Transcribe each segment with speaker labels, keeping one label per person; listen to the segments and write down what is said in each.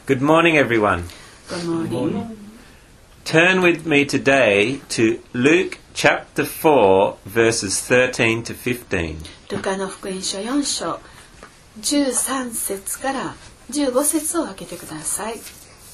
Speaker 1: Good morning, everyone.
Speaker 2: Good morning.
Speaker 1: Turn with me today to Luke chapter 4, verses 13 to 15.
Speaker 2: ルカの福音書4章13節から15節を開けてください。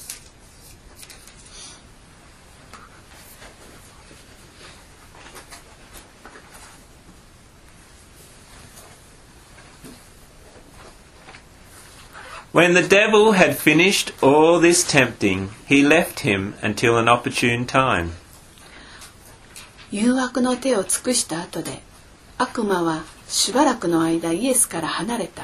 Speaker 1: When the devil had finished all this tempting, he left him until an opportune time.
Speaker 2: 誘惑の手を尽くした後で、悪魔はしばらくの間イエスから離れた。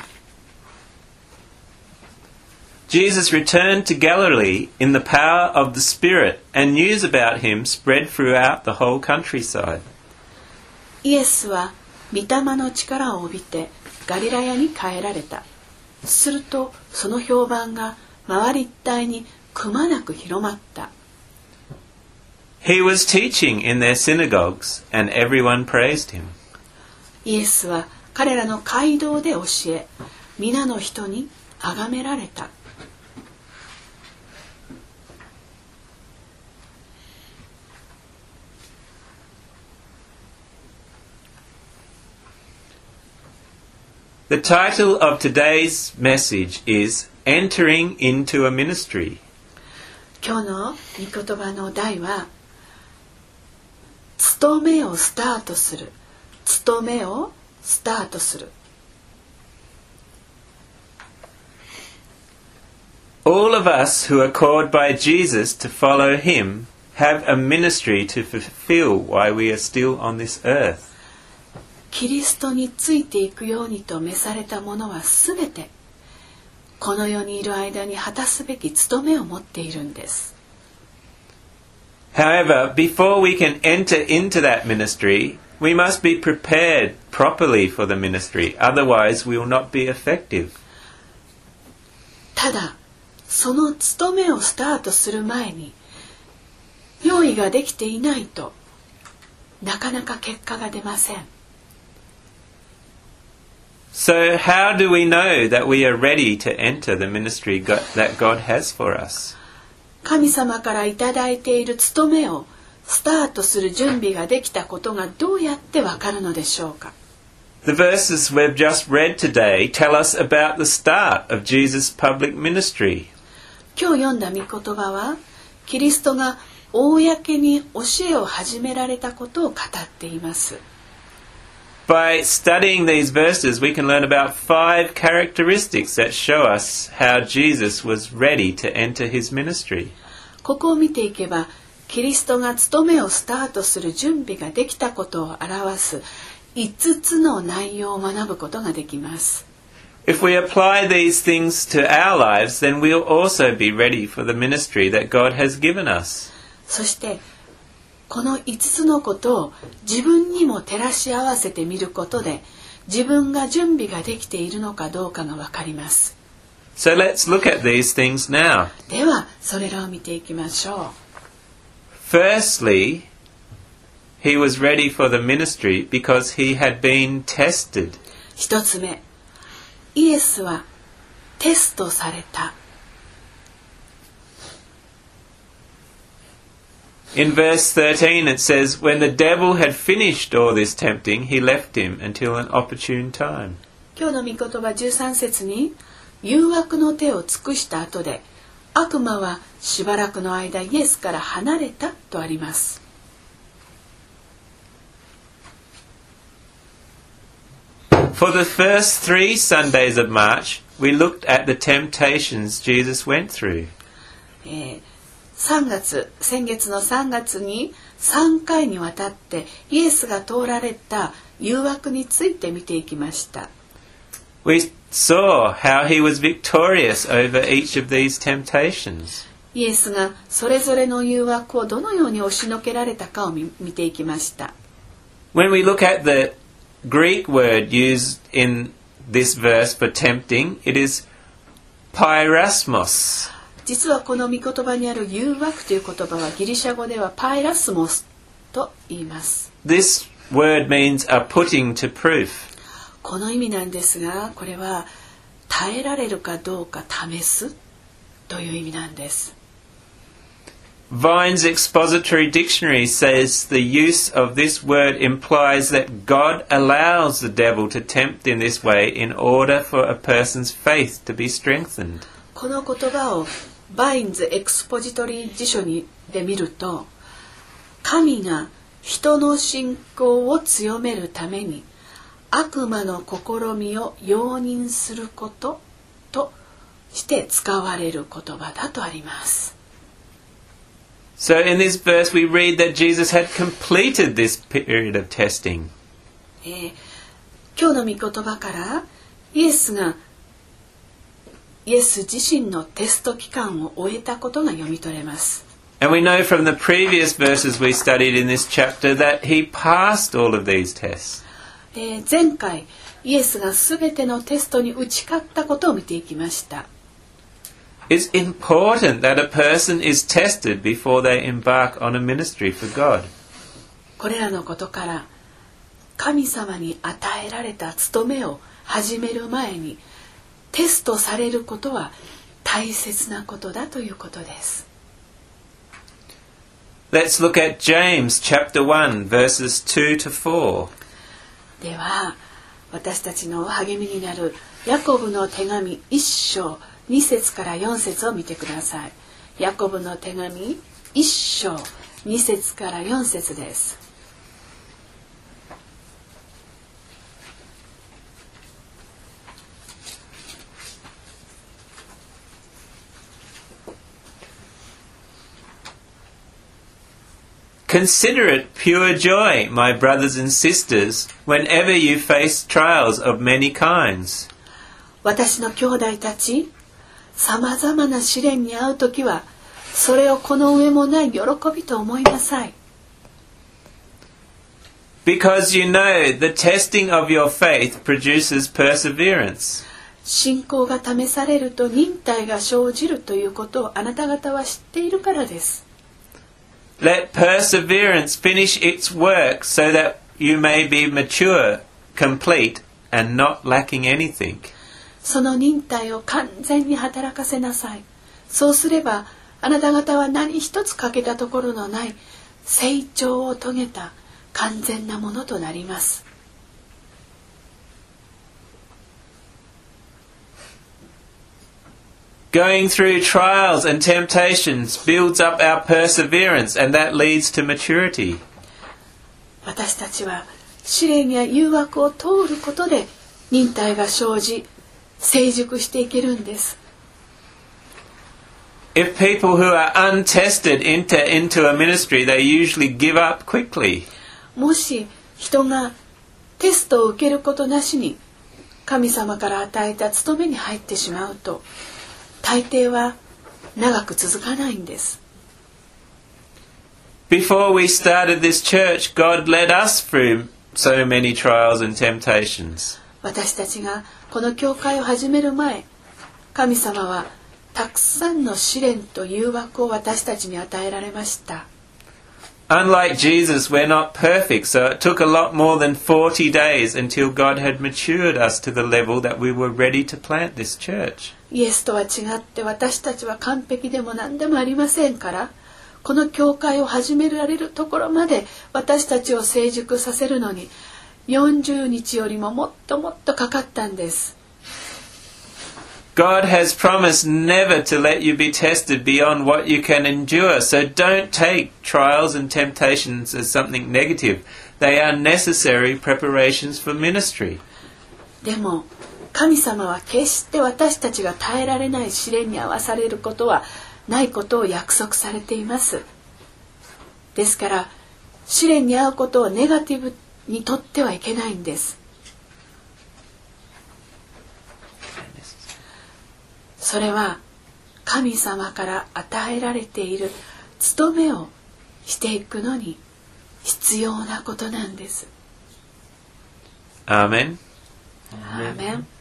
Speaker 1: Jesus returned to Galilee in the power of the Spirit, and news about him spread throughout the whole countryside.
Speaker 2: イエスは御霊の力を帯びてガリラヤに帰られた。するとその評判が周り一帯にくまなく広まった。
Speaker 1: He was teaching in their synagogues, and everyone praised him.
Speaker 2: イエスは彼らの街道で教え、皆の人に崇められた。
Speaker 1: The title of today's message is Entering into a Ministry.
Speaker 2: 今日の御言葉の題は、務めをスタートする。務めをスタートする。
Speaker 1: All of us who are called by Jesus to follow him have a ministry to fulfill while we are still on this earth.
Speaker 2: キリストについていくようにと召された者はすべてこの世にいる間に果たすべき務めを持っているんです。
Speaker 1: However, before we can enter into that ministry, we must be prepared properly for the ministry. Otherwise, we will not be effective.
Speaker 2: ただ、その務めをスタートする前に用意ができていないとなかなか結果が出ません。
Speaker 1: So how do we know that we are ready to enter the ministry that God has for us?
Speaker 2: 神様からいただいている務めをスタートする準備ができたことがどうやってわかるのでしょうか。
Speaker 1: The verses we've just read today tell us about the start of Jesus' public ministry.
Speaker 2: 今日読んだ御言葉はキリストが公に教えを始められたことを語っています。
Speaker 1: By studying these verses, we can learn about 5 characteristics that show us how Jesus was ready to enter his ministry.
Speaker 2: ここを見ていけば、キリストが務めをスタートする準備ができたことを表す5つの内容を学ぶことができます。
Speaker 1: If we apply these things to our lives, then we'll also be ready for the ministry that God has given us.
Speaker 2: そしてこの5つのことを自分にも照らし合わせてみることで自分が準備ができているのかどうかがわかります。
Speaker 1: So let's look at these things now.
Speaker 2: ではそれらを見ていきましょう。
Speaker 1: Firstly, he was ready for the ministry because he had been tested.
Speaker 2: 一つ目、イエスはテストされた。
Speaker 1: In verse 13 it says, When the devil had finished all this tempting, he left him until an opportune time.
Speaker 2: 今日の御言葉13節に、誘惑の手を尽くした後で、悪魔はしばらくの間イエスから離れたとあります。
Speaker 1: For the first 3 Sundays of March, we looked at the temptations Jesus went through.
Speaker 2: 先月の3月に3回にわたってイエスが通られた誘惑について見ていきました。
Speaker 1: We saw how he was victorious over each of these temptations.
Speaker 2: イエスがそれぞれの誘惑をどのように押しのけられたかを見ていきました。
Speaker 1: When we look at the Greek word used in this verse for tempting, it is pyrasmos.
Speaker 2: 実はこの御言葉にある誘惑という言葉はギリシャ語ではパイラスモスと言います。
Speaker 1: This word means a putting to proof.
Speaker 2: この意味なんですが、これは耐えられるかどうか試すという意味なんです。
Speaker 1: Vine's Expository Dictionary says the use of this word implies that God allows the devil to tempt in this way in order for a person's faith to be strengthened.
Speaker 2: この言葉をバインズ・エクスポジトリー辞書で見ると、神が人の信仰を強めるために悪魔の試みを容認することとして使われる言葉だとあります。
Speaker 1: So in this verse we read that Jesus had completed this period of testing.
Speaker 2: 今日の御言葉からイエス自身のテスト期間を終えたことが読み取れます。
Speaker 1: And we know from the previous verses we studied in this chapter that he passed all of these tests.
Speaker 2: 前回イエスがすべてのテストに打ち勝ったことを見ていきました。
Speaker 1: It's important that a person is tested before they embark on a ministry for God.
Speaker 2: これらのことから神様に与えられた務めを始める前にテストされることは大切なことだということです。
Speaker 1: Let's look at James chapter 1 verses 2 to 4.
Speaker 2: では私たちの励みになるヤコブの手紙1章2節から4節を見てください。ヤコブの手紙1章2節から4節です。
Speaker 1: Consider it pure joy, my brothers and sisters, whenever you face trials of many kinds.
Speaker 2: 私の兄弟たち、さまざまな試練に遭うときは、それをこの上もない喜びと思いなさい。
Speaker 1: Because you know the testing of your faith produces perseverance.
Speaker 2: 信仰が試されると忍耐が生じるということをあなた方は知っているからです。
Speaker 1: Let perseverance finish its work so that you may be mature, complete, and not lacking anything.
Speaker 2: その忍耐を完全に働かせなさい。そうすればあなた方は何一つ欠けたところのない成長を遂げた完全なものとなります。
Speaker 1: Going through trials and temptations builds up our perseverance, and that leads to maturity.
Speaker 2: 私たちは試練や誘惑を通ることで忍耐が生じ成熟していけるんです。
Speaker 1: If people who are untested enter into a ministry, they usually give up quickly.
Speaker 2: もし人がテストを受けることなしに神様から与えた務めに入ってしまうと大抵は長く続かないんです。
Speaker 1: Before we started this church, God led us through so many trials and temptations.
Speaker 2: 私たちがこの教会を始める前、神様はたくさんの試練と誘惑を私たちに与えられました。
Speaker 1: Unlike Jesus, we're not perfect, so it took a lot more than 40 days until God had matured us to the level that we were ready to plant this church.
Speaker 2: イエスとは違って私たちは完璧でも何でもありませんから、この教会を始められるところまで私たちを成熟させるのに40日よりももっともっとかかったんです。
Speaker 1: God has promised never to let you be tested beyond what you can endure, so don't take trials and temptations as something negative. They are necessary preparations for ministry.
Speaker 2: でも神様は決して私たちが耐えられない試練に遭わされることはないことを約束されています。ですから試練に遭うことをネガティブにとってはいけないんです。それは神様から与えられている務めをしていくのに必要なことなんです。
Speaker 1: アーメン。
Speaker 2: アーメン。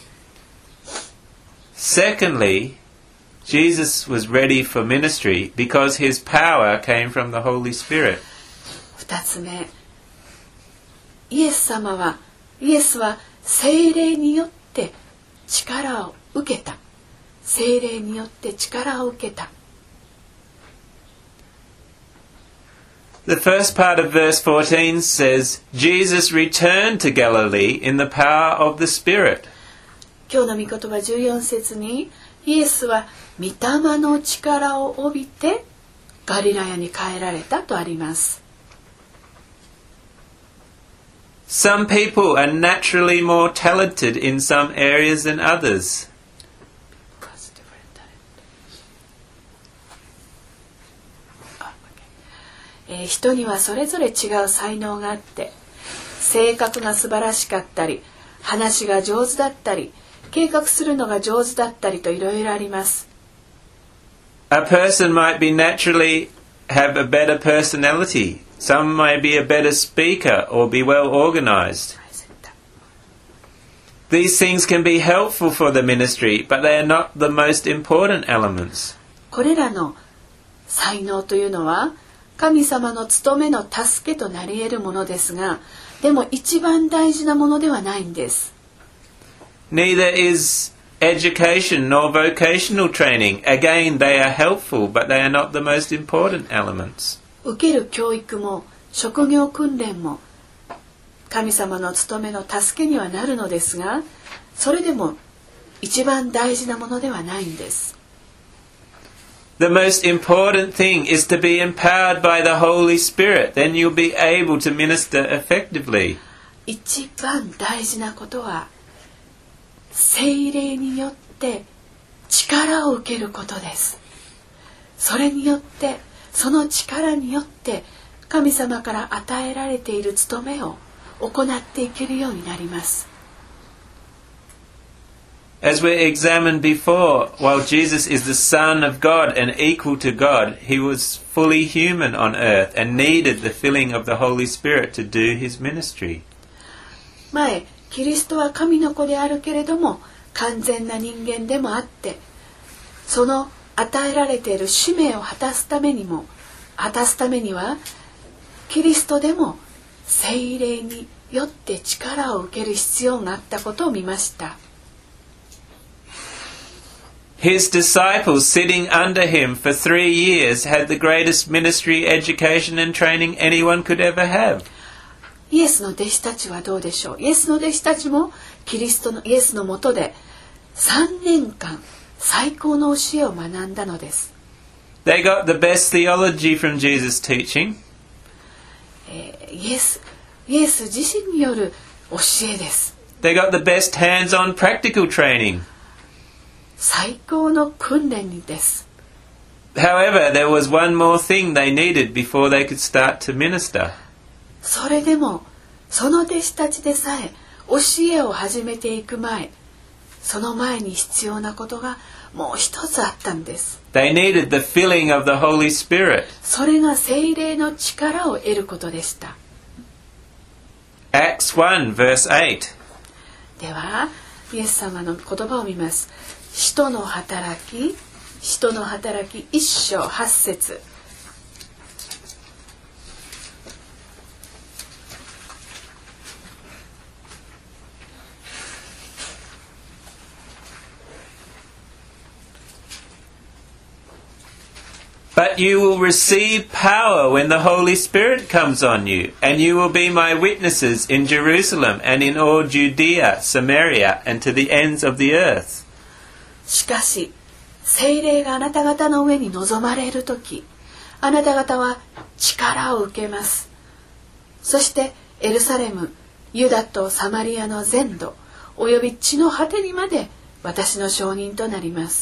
Speaker 1: Secondly, Jesus was ready for ministry because his power came from the Holy Spirit.
Speaker 2: 2つ目、イエスは聖霊によって力を受けた。 聖霊によって力を受けた。
Speaker 1: The first part of verse 14 says, Jesus returned to Galilee in the power of the Spirit.
Speaker 2: 今日の御言葉14節に、イエスは御霊の力を帯びてガリラヤに帰られたとあります。
Speaker 1: Some people are naturally more talented in some areas than others.
Speaker 2: 人にはそれぞれ違う才能があって、性格が素晴らしかったり、話が上手だったり、計画するのが上手だったりといろいろあります。
Speaker 1: A person might be naturally have a better personality. Some may be a better speaker or be well organized. These things can be helpful for the ministry, but they are not the most important elements.
Speaker 2: これらの才能というのは、神様の務めの助けとなり得るものですが、でも一番大事なものではないんです。
Speaker 1: Neither is education nor vocational training. Again, they are helpful, but they are not the most important elements.
Speaker 2: 受ける教育も職業訓練も神様の務めの助けにはなるのですが、それでも一番大事なものではないんです。
Speaker 1: The most important thing is to be empowered by the Holy Spirit. Then you'll be able to minister effectively.
Speaker 2: 一番大事なことは、聖霊によって力を受けることです。それによって、その力によって神様から与えられている務めを行っていけるようになります。
Speaker 1: As we examined before, while Jesus is the Son of God and equal to God, he was fully human on earth and needed the filling of the Holy Spirit to do his ministry.
Speaker 2: 前、キリストは神の子であるけれども完全な人間でもあって、その与えられている使命を果たすためにはキリストでも聖霊によって力を受ける必要があったことを見ました。
Speaker 1: His disciples sitting under him for 3 years had the greatest ministry, education and training anyone could ever have.
Speaker 2: イエスの弟子たちはどうでしょう。イエスの弟子たちもイエスのもとで3年間最高の教えを学んだのです。
Speaker 1: They got the best theology from Jesus' teaching.
Speaker 2: イエス自身による教えです。
Speaker 1: They got the best hands-on practical training.
Speaker 2: 最高の訓練です。
Speaker 1: However, there was one more thing they needed before they could start to minister.
Speaker 2: それでもその弟子たちでさえ教えを始めていく前、その前に必要なことがもう一つあったんです。
Speaker 1: They needed the filling of the Holy Spirit.
Speaker 2: それが聖霊の力を得ることでした。
Speaker 1: Acts 1 verse 8.
Speaker 2: ではイエス様の言葉を見ます。使徒の働き1章8節。
Speaker 1: But you will receive power when the Holy Spirit comes on you, and you will be my witnesses in Jerusalem and in all Judea, Samaria, and to the ends of the earth.
Speaker 2: しかし、聖霊があなた方の上に臨まれるとき、あなた方は力を受けます。そしてエルサレム、ユダとサマリアの全土、および地の果てにまで私の証人となります。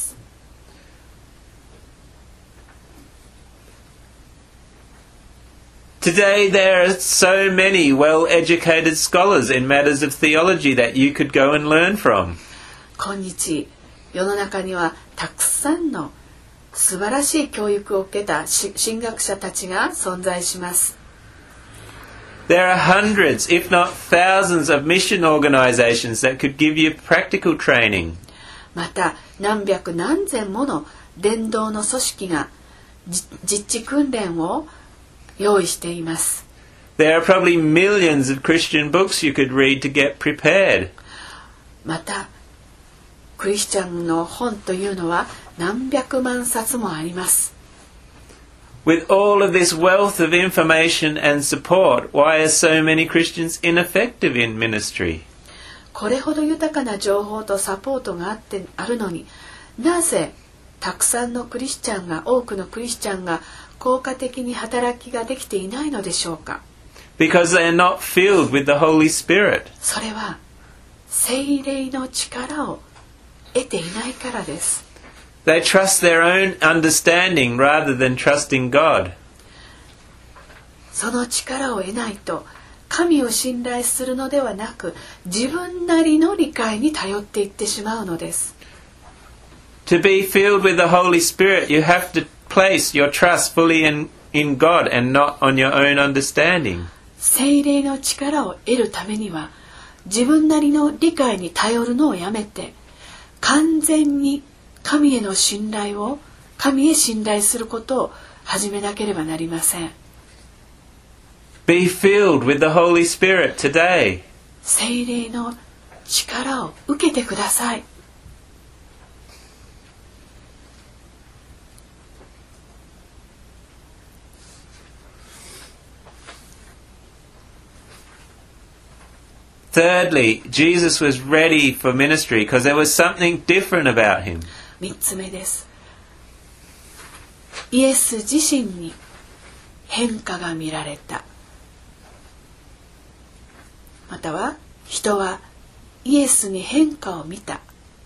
Speaker 1: Today there are so many well-educated scholars in matters of theology that you could go and learn from.
Speaker 2: 今日、世の中にはたくさんの素晴らしい教育を受けた神学者たちが存在します。
Speaker 1: There are hundreds, if not thousands, of mission organizations that could give you practical training.
Speaker 2: また、何百何千もの伝道の組織が実地訓練を用意しています。
Speaker 1: There are probably millions of Christian books you could read to get prepared.
Speaker 2: また、 クリスチャンの本というのは何百万冊もあります。
Speaker 1: With all of this wealth of information and support, why are so many Christians ineffective in ministry?
Speaker 2: これほど豊かな情報とサポートがあるのに、なぜたくさんのクリスチャンが、多くのクリスチャンが効果的に働きができていないのでしょうか。
Speaker 1: Because they are not filled with the Holy Spirit.
Speaker 2: それは聖霊の力を得ていないからです。
Speaker 1: They trust their own understanding rather than trusting God.
Speaker 2: その力を得ないと、神を信頼するのではなく、自分なりの理解に頼っていってしまうのです。
Speaker 1: To be filled with the Holy Spirit, you have to place your trust fully in God and not on your own understanding.
Speaker 2: 聖霊の力を得るためには、自分なりの理解に頼るのをやめて、完全に神へ信頼することを始めなければなりません。
Speaker 1: Be filled with the Holy Spirit today.
Speaker 2: 聖霊の力を受けてください。
Speaker 1: Thirdly, Jesus was ready for ministry because there was something different about him.
Speaker 2: 3つ目です。イエス自身に変化が見られた。または人はイエスに変化を見た。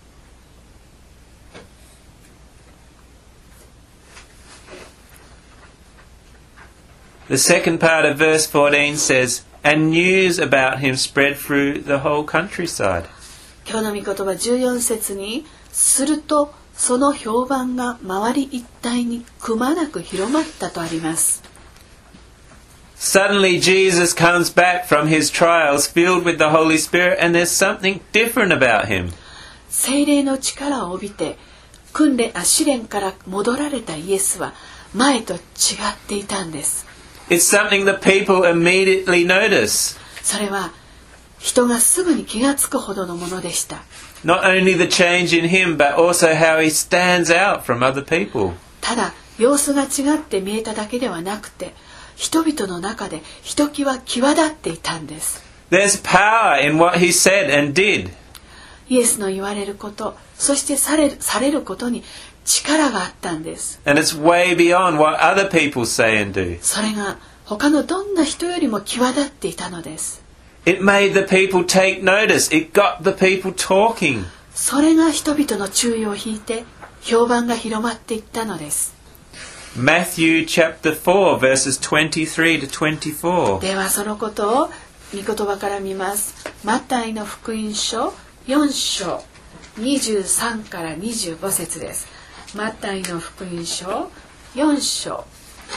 Speaker 1: The second part of verse 14 says, And news about him spread through the whole countryside.
Speaker 2: 今日の御言葉14節に、するとその評判が周り一帯にくまなく広まったとあります。
Speaker 1: Suddenly Jesus comes back from his trials filled with the Holy Spirit and there's something different about him.
Speaker 2: 聖霊の力を帯びて試練から戻られたイエスは前と違っていたんです。
Speaker 1: It's something that people immediately notice.
Speaker 2: それは人がすぐに気がつくほどのものでした。
Speaker 1: Not only the change in him, but also how he stands out from other people.
Speaker 2: ただ様子が違って見えただけではなくて、人々の中でひときわ際立っていたんです。
Speaker 1: There's power in what he said and did.
Speaker 2: イエスの言われること、そしてされることに力があったんです。
Speaker 1: And it's way beyond what other people say and do.
Speaker 2: それが他のどんな人よりも際立っていたのです。
Speaker 1: It made the people take notice. It got the people talking.
Speaker 2: それが人々の注意を引いて評判が広まっていったのです。
Speaker 1: Matthew chapter 4 verses 23 to 24.
Speaker 2: ではそのことを御言葉から見ます。マタイの福音書4章23から25節です。マタイの福音書4章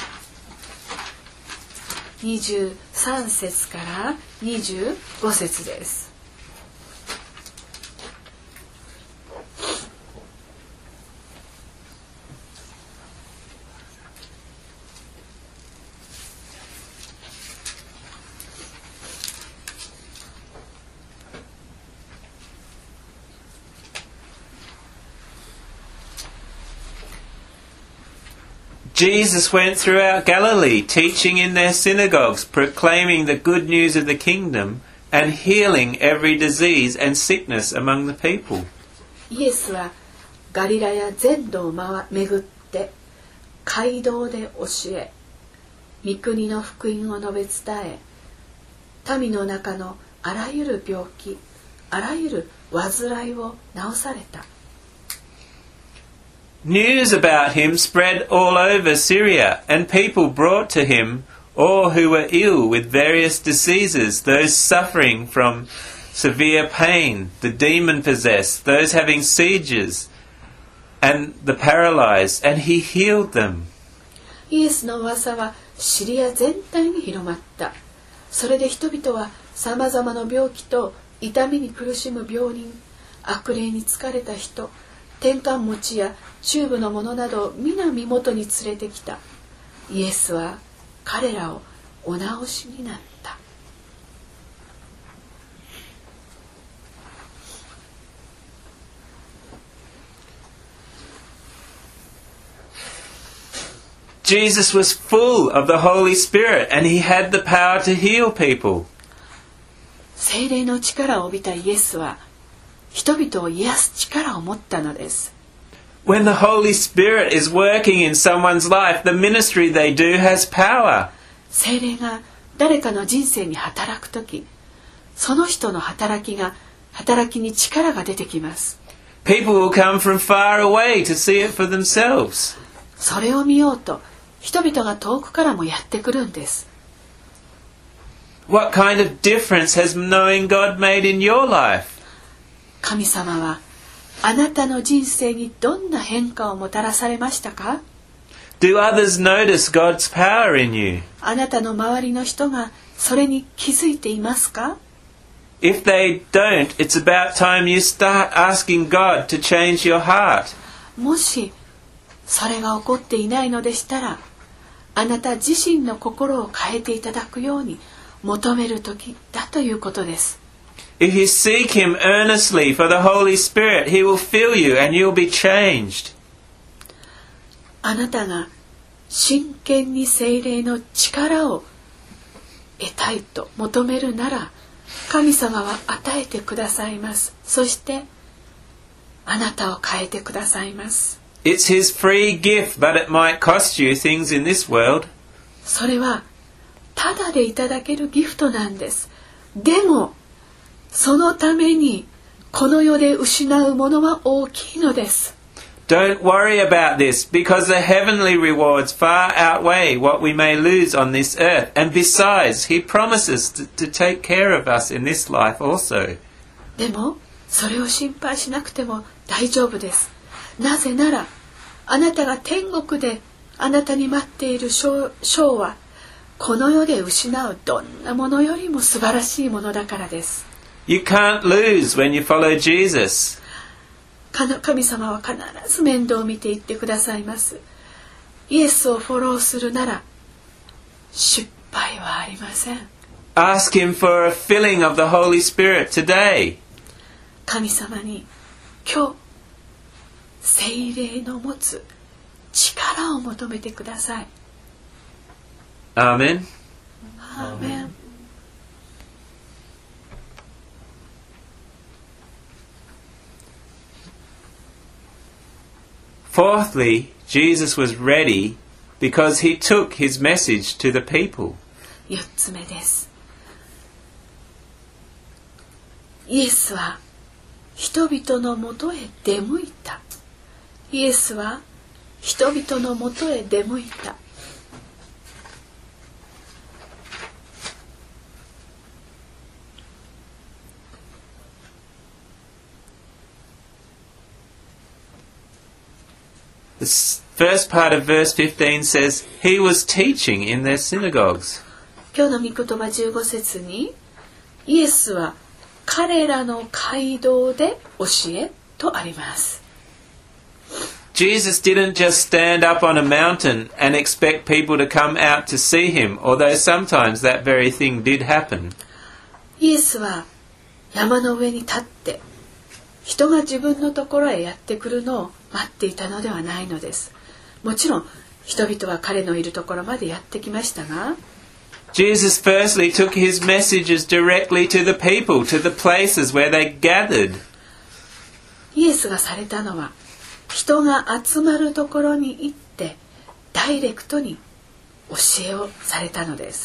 Speaker 2: 23節から25節です。
Speaker 1: Jesus went throughout Galilee, teaching in their synagogues, proclaiming the good news of the kingdom, and healing every disease and sickness among the people.
Speaker 2: イエスはガリラヤ全土を巡って街道で教え、御国の福音を述べ伝え、民の中のあらゆる病気、あらゆる患いを治された。
Speaker 1: News about him spread all over Syria, and people brought to him all who were ill with various diseases, those suffering from severe pain, the demon-possessed, those having seizures, and the paralyzed, and he healed them.
Speaker 2: イエスの噂はシリア全体に広まった。それで人々はさまざまな病気と痛みに苦しむ病人、悪霊に疲れた人、天かん持ちやチューブのものなど皆身元に連れてきた。イエスは彼らをお治しになった。
Speaker 1: Jesus was full of the Holy Spirit and he had the power to heal people.
Speaker 2: 聖霊の力を帯びたイエスは人々を癒す力を持ったのです。
Speaker 1: When the Holy Spirit is working in someone's life, the ministry they do has power.
Speaker 2: 聖霊が誰かの人生に働くとき、その人の働きに力が出てきます。
Speaker 1: People will come from far away to see it for themselves.
Speaker 2: それを見ようと人々が遠くからもやってくるんです。
Speaker 1: What kind of difference has knowing God made in your life?
Speaker 2: 神様はあなたの人生にどんな変化をもたらされましたか？
Speaker 1: Do others notice God's power in you?
Speaker 2: あなたの周りの人がそれに気づいていますか？
Speaker 1: If they don't, it's about time you start asking God to change your heart.
Speaker 2: もしそれが起こっていないのでしたら、あなた自身の心を変えていただくように求める時だということです。
Speaker 1: If you seek Him earnestly for the Holy Spirit, He will fill you and you'll be changed.
Speaker 2: あなたが真剣に聖霊の力を得たいと求めるなら、神様は与えてくださいます。そしてあなたを変えてくださいます。
Speaker 1: It's His free gift, but it might cost you things in this world.
Speaker 2: それはただでいただけるギフトなんです。でもそのためにこの世で失うものは大きいのです。
Speaker 1: Don't worry about this, because the heavenly rewards far outweigh what we may lose on this earth. And besides, He promises to take care of us in this life also.
Speaker 2: でもそれを心配しなくても大丈夫です。なぜならあなたが天国であなたに待っている賞はこの世で失うどんなものよりも素晴らしいものだからです。
Speaker 1: You can't lose when you follow Jesus.
Speaker 2: 神様は必ず面倒を見ていってくださいます。イエスをフォローするなら失敗はありません。
Speaker 1: Ask Him for a filling of the Holy Spirit today.
Speaker 2: 神様に今日聖霊の持つ力を求めてください。
Speaker 1: アーメン。
Speaker 2: アーメン。
Speaker 1: Fourthly, Jesus was ready because He took His message to the people.
Speaker 2: 4つ目です。イエスは人々のもとへ出向いた。イエスは人々のもとへ出向いた。
Speaker 1: The first part of verse 15 says, He was teaching in their synagogues.
Speaker 2: 今日の御言葉15節に、イエスは彼らの街道で教えとあります。
Speaker 1: Jesus didn't just stand up on a mountain and expect people to come out to see Him, although sometimes that very thing did happen.
Speaker 2: イエスは山の上に立って人が自分のところへやってくるのを待っていたのではないのです。もちろん人々は彼のいるところまでやってきましたが、
Speaker 1: Jesus firstly took His messages directly to the people, to the places where they gathered.
Speaker 2: イエスがされたのは人が集まるところに行ってダイレクトに教えをされたのです。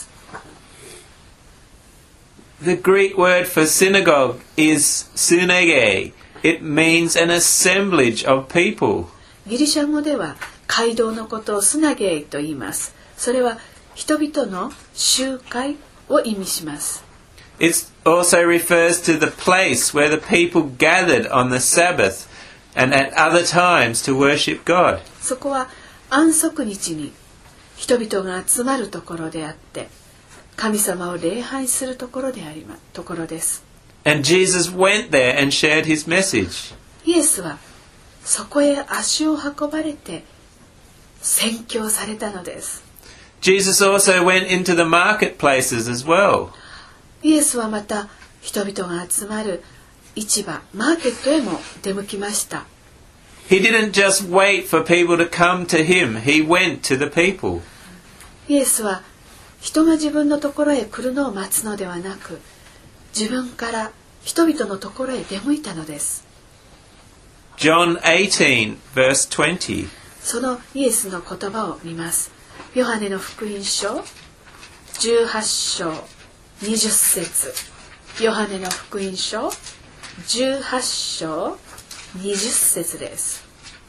Speaker 1: The Greek word for synagogue is synagoge. It means an assemblage of people.
Speaker 2: ギリシャ語では街道のことをスナゲイと言います。それは人々の集会を意味します。
Speaker 1: It also refers to the place where the people gathered on the Sabbath and at other times to worship God.
Speaker 2: そこは安息日に人々が集まるところであって、神様を礼拝するところです。
Speaker 1: And Jesus went there and shared His message.
Speaker 2: イエスはそこへ足を運ばれて宣教されたのです。
Speaker 1: Jesus also went into the marketplaces as well.
Speaker 2: イエスはまた人々が集まる市場、マーケットへも出向きました。
Speaker 1: He didn't just wait for people to come to him. He went to the people.
Speaker 2: イエスは人が自分のところへ来るのを待つのではなく、自分から人々のところへ出向いたのです。
Speaker 1: John 18 verse 20.
Speaker 2: そのイエスの言葉を見ます。ヨハネの福音書18章20節。ヨハネの福音書18章20節です。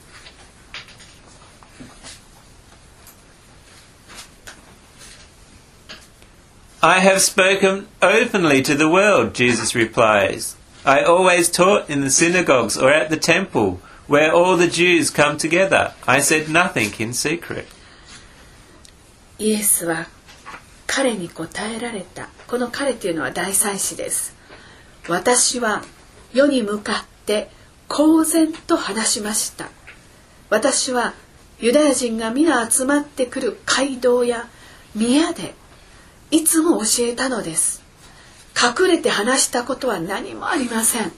Speaker 1: I have spoken openly to the world, Jesus replies. I always taught in the synagogues or at the temple, where all the Jews come together. I said nothing in secret.
Speaker 2: イエスは彼に答えられた。この彼というのは大祭司です。私は世に向かって公然と話しました。私はユダヤ人が皆集まってくる街道や宮でいつも教えたのです。隠れて話したことは何もありません。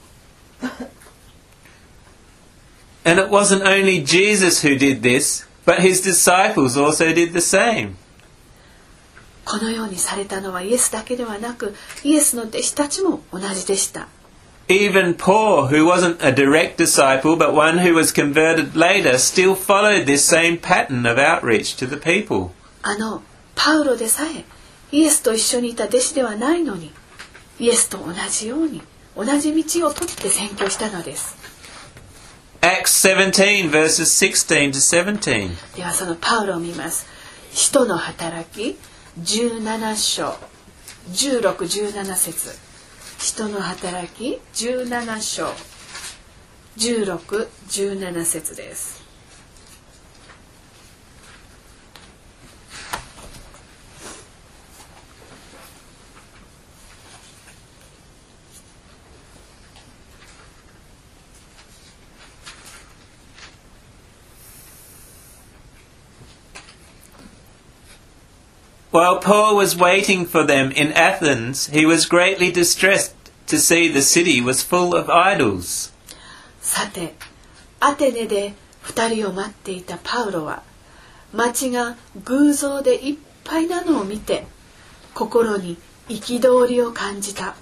Speaker 1: And it wasn't only Jesus who did this, but his disciples also did the same.
Speaker 2: このようにされたのはイエスだけではなく、イエスの弟子たちも同じでした。
Speaker 1: Even Paul, who wasn't a direct disciple, but one who was converted later, still followed this same pattern of outreach to the people.
Speaker 2: パウロでさえ、イエスと一緒にいた弟子ではないのに、イエスと同じように同じ道を取って宣教したのです。
Speaker 1: Acts 17 verses 16 to 17.
Speaker 2: ではそのパウロを見ます。使徒の働き17章16、17節。使徒の働き17章16、17節です。
Speaker 1: While Paul was waiting for them in Athens, he was greatly distressed to see the city was full of idols.
Speaker 2: さて、アテネで2人を待っていたパウロは、町が偶像でいっぱいなのを見て、心に憤りを感じた。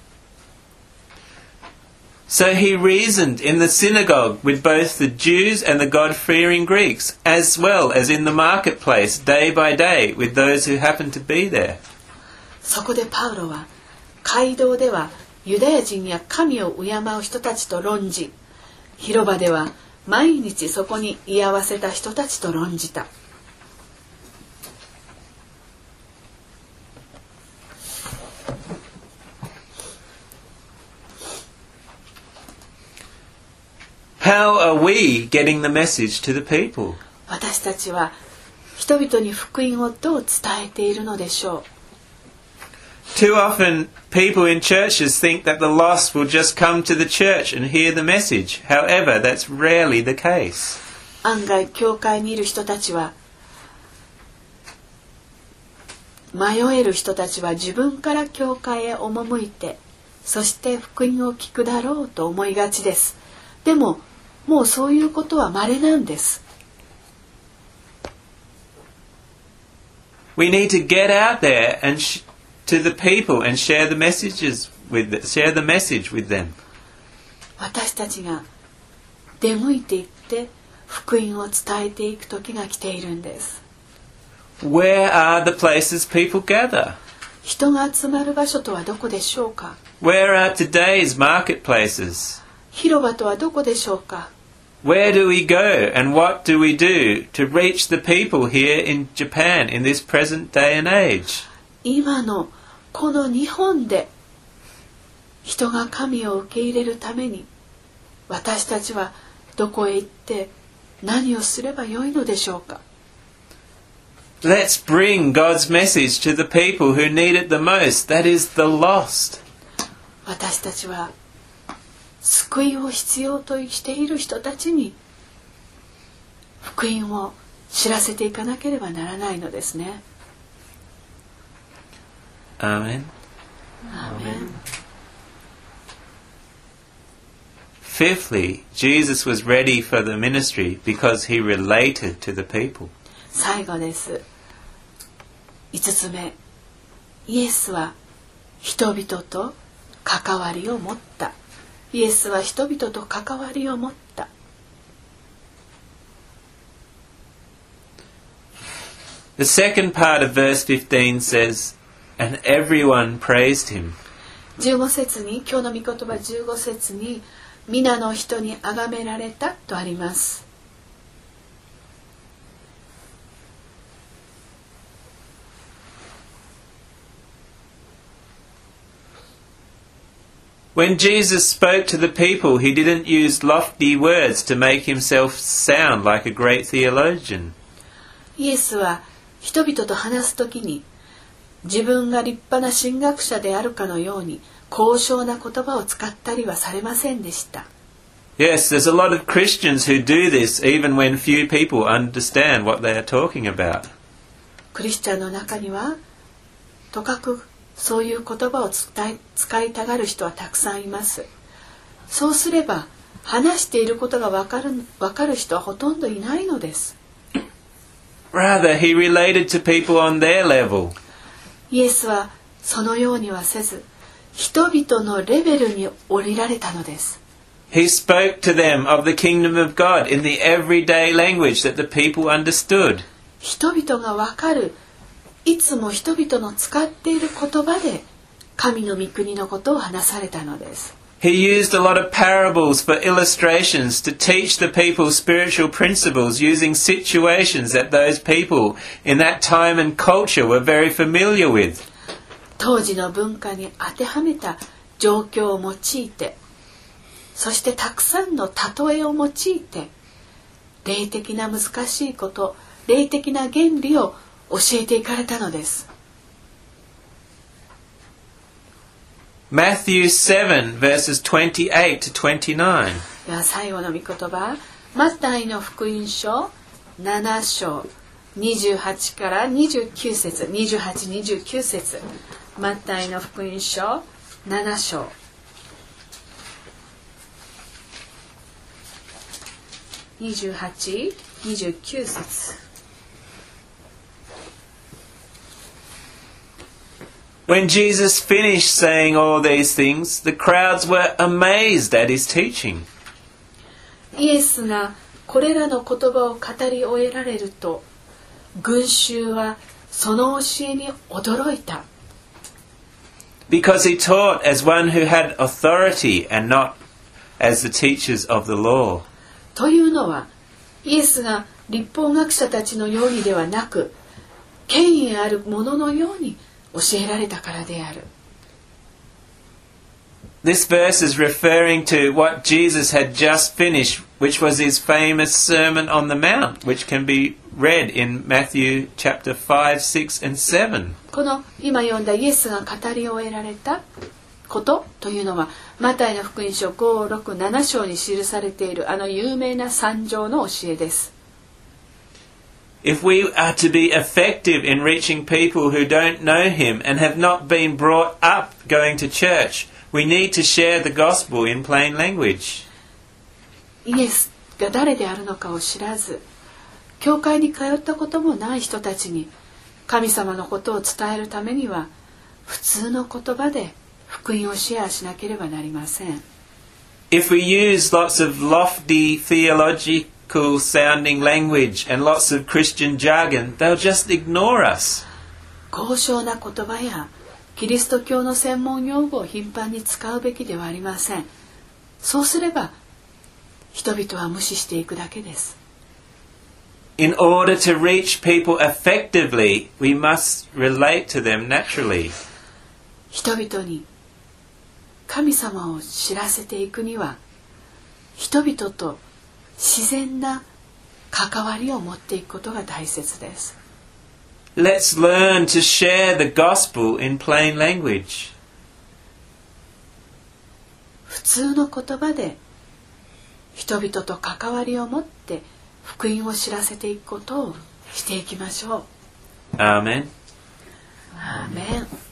Speaker 1: So he reasoned in the synagogue with both the Jews and the God-fearing Greeks, as well as in the marketplace day by day with those who happened to be there.
Speaker 2: そこでパウロは、街道ではユダヤ人や神を敬う人たちと論じ、広場では毎日そこに居合わせた人たちと論じた。
Speaker 1: How are we getting the message to the people?
Speaker 2: 私たちは人々に福音をどう伝えているのでしょう。
Speaker 1: Too often, people in churches think that the lost will just come to the church and hear the message. However, that's rarely the case.
Speaker 2: 案外、教会にいる人たちは、迷える人たちは自分から教会へ赴いて、そして福音を聞くだろうと思いがちです。でも、もうそういうことは稀なんです。
Speaker 1: We need to get out there and to the people and share the message with them.
Speaker 2: 私たちが出向いていって福音を伝えていく時が来ているんです。
Speaker 1: Where are the places people gather?
Speaker 2: 人が集まる場所とはどこでしょうか？
Speaker 1: Where are today's marketplaces?
Speaker 2: 広場とはどこでしょうか？
Speaker 1: Where do we go and what do we do to reach the people here in Japan in this present day and age?
Speaker 2: 今のこの日本で人が神を受け入れるために私たちはどこへ行って何をすればよいのでしょうか？
Speaker 1: Let's bring God's message to the people who need it the most, that is the lost.
Speaker 2: 私たちは救いを必要としている人たちに福音を知らせていかなければならないのですね。
Speaker 1: Amen.
Speaker 2: Amen.
Speaker 1: Fifthly, Jesus was ready for the ministry because he related to the people.
Speaker 2: 最後です。5つ目、イエスは人々と関わりを持った。イエスは人々と関わりを持った。
Speaker 1: The second part of verse 15 says, and everyone praised him.
Speaker 2: 15節に、今日の御言葉15節に、皆の人に崇められたとあります。
Speaker 1: When Jesus spoke to the people, he didn't use lofty words to make himself sound like a great theologian.
Speaker 2: イエスは人々と話すときに、自分が立派な神学者であるかのように高尚な言葉を使ったりはされませんでした。
Speaker 1: Yes, there's a lot of Christians who do this even when few people understand what they are talking about.
Speaker 2: クリスチャンの中には、とかくそういう言葉を使いたがる人はたくさんいます。そうすれば、話していることがわかる人はほとんどいないのです。
Speaker 1: Rather, he related to people on their level.
Speaker 2: イエスはそのようにはせず、人々のレベルに降りられたのです。
Speaker 1: He spoke to them of the kingdom of God in the everyday language that the people understood.
Speaker 2: 人々がわかる、いつも人々の使っている言葉で神の御国のことを話されたのです。
Speaker 1: He used a lot of parables for illustrations to teach the people spiritual principles using situations that those people in that time and culture were very familiar with.
Speaker 2: 当時の文化に当てはめた状況を用いて、そしてたくさんの例えを用いて、霊的な難しいこと、霊的な原理を教えていかれたのです。
Speaker 1: Matthew 7 verses 28 to 29.
Speaker 2: では最後の御言葉、マタイの福音書7章28から29節、28、29節、マタイの福音書7章28、29節。
Speaker 1: When Jesus finished saying all these things, the crowds were amazed at his teaching.
Speaker 2: イエスがこれらの言葉を語り終えられると、群衆はその教えに驚いた。
Speaker 1: Because he taught as one who had authority and not as the teachers of the law.
Speaker 2: というのは、イエスが律法学者たちのようにではなく、権威あるもののように教えられたからである。
Speaker 1: This verse is referring to what Jesus had just finished, which was his famous Sermon on the Mount, which can be read in Matthew chapter 5, 6 and 7.
Speaker 2: この今読んだイエスが語り終えられたことというのは、マタイの福音書5、6、7章に記されているあの有名な三条の教えです。
Speaker 1: If we are to be effective in reaching people who don't know him and have not been brought up going to church, we need to share the gospel in plain language.
Speaker 2: イエスが誰であるのかを知らず、教会に通ったこともない人たちに神様のことを伝えるためには、普通の言葉で福音をシェアしなければなりません。
Speaker 1: If we use lots of lofty theological sounding language and lots of Christian jargon, they'll just ignore us.
Speaker 2: 高尚な言葉やキリスト教の専門用語を頻繁に使うべきではありません。そうすれば人々は無視していくだけです。
Speaker 1: In order to reach people effectively, we must relate to them naturally.
Speaker 2: 人々に神様を知らせていくには、人々と自然な関わりを持っていくことが大切です。
Speaker 1: Let's learn to share the gospel in plain language.
Speaker 2: 普通の言葉で人々と関わりを持って福音を知らせていくことをしていきましょう。
Speaker 1: Amen.
Speaker 2: アーメン。